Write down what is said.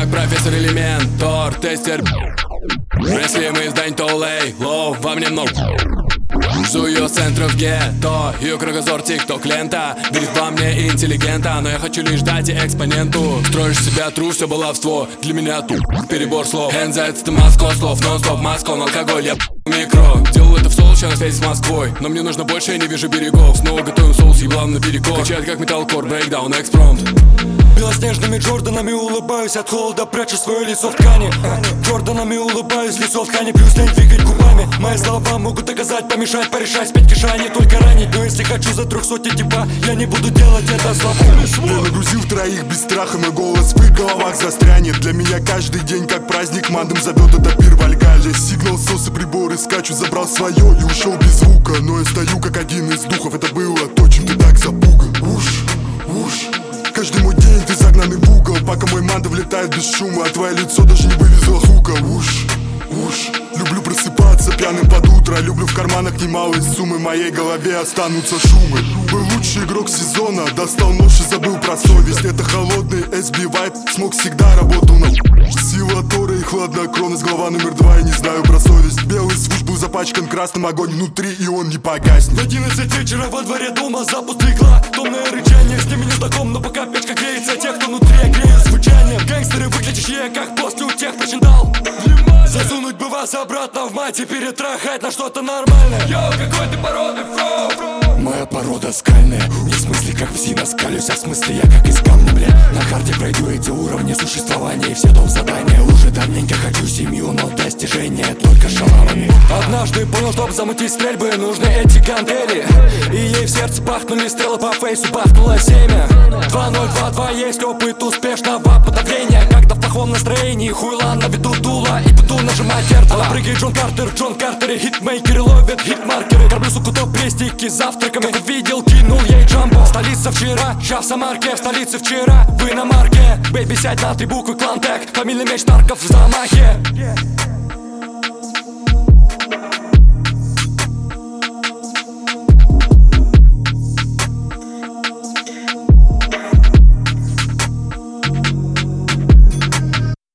как профессор или ментор, тестер. Если мы сдань, то лей, лоу, во мне много. Жду ее с центров гетто, ее кругозор тикток лента. Видит во мне интеллигента, но я хочу лишь дать ей экспоненту. Строишь себя тру, все баловство, для меня тут перебор слов. Хэнзайт, это Москва, слов, нон-стоп, Москва, алкоголь, я микро. Делаю это в соус, сейчас на связи с Москвой, но мне нужно больше, я не вижу берегов. Снова готовим соус, еблам на перекор. Качает как металкор, брейкдаун, экспромт. Белоснежными Джорданами улыбаюсь, от холода прячу свое лицо в ткани. Джорданами улыбаюсь, лицо в ткани, плюс лень двигать губами. Мои слова могут доказать, помешать, порешать, спеть киша, не только ранить. Но если хочу за 300 типа, я не буду делать это слабо. Я нагрузил троих без страха, мой голос в их головах застрянет. Для меня каждый день как праздник, мандом зовет это пир в Альгале. Сигнал, сосы, приборы, скачу, забрал свое и ушел без звука. Но я стою как один из духов, это было то, чем ты так запуган. Уж каждый мой день ты загнанный в угол, пока мой манда влетает без шума, а твое лицо даже не вывезло хука. Уж люблю просыпаться пьяным под утро, люблю в карманах немалые суммы, в моей голове останутся шумы. Был лучший игрок сезона, достал нож и забыл про совесть. Это холодный SB Vibe, смог всегда работал на сила Торы и хладнокровность, глава номер 2, я не знаю про совесть. Белый свуш был запачкан красным, огонь внутри и он не погаснет. В 11 вечера во дворе дома запуск игла, томное рычание, с ними не знаком, но пока печка греется, те, кто внутри, я грею звучанием. Гангстеры выглядящие как после у тех причиндал. Засунуть бы вас обратно в мать и перетрахать на что-то нормальное. Йоу, какой ты породы, фроу? Моя порода скальная, не в смысле как псина скалюсь, а в смысле я как из камня, бля. На карте пройду эти уровни существования и все дом задания. Уже давненько хочу семью, но достижения только шалавами. Однажды понял, чтоб замутить стрельбы, нужны эти гантели. И ей в сердце бахнули стрелы, по фейсу бахнуло семя. 2022 есть опыт успешного подавления. Когда в плохом настроении хуйла на виду дула и буду нажимать РТ. Прыгает Джон Картер и хитмейкеры ловят хитмаркеры. Кормлю суку топ-престики завтраками. Как увидел, кинул ей джамбо. Столица вчера, ща в Самарке. В столице вчера, вы на марке. Бэйби, сядь на 3 буквы, клан Тек. Фамильный меч нарков в замахе.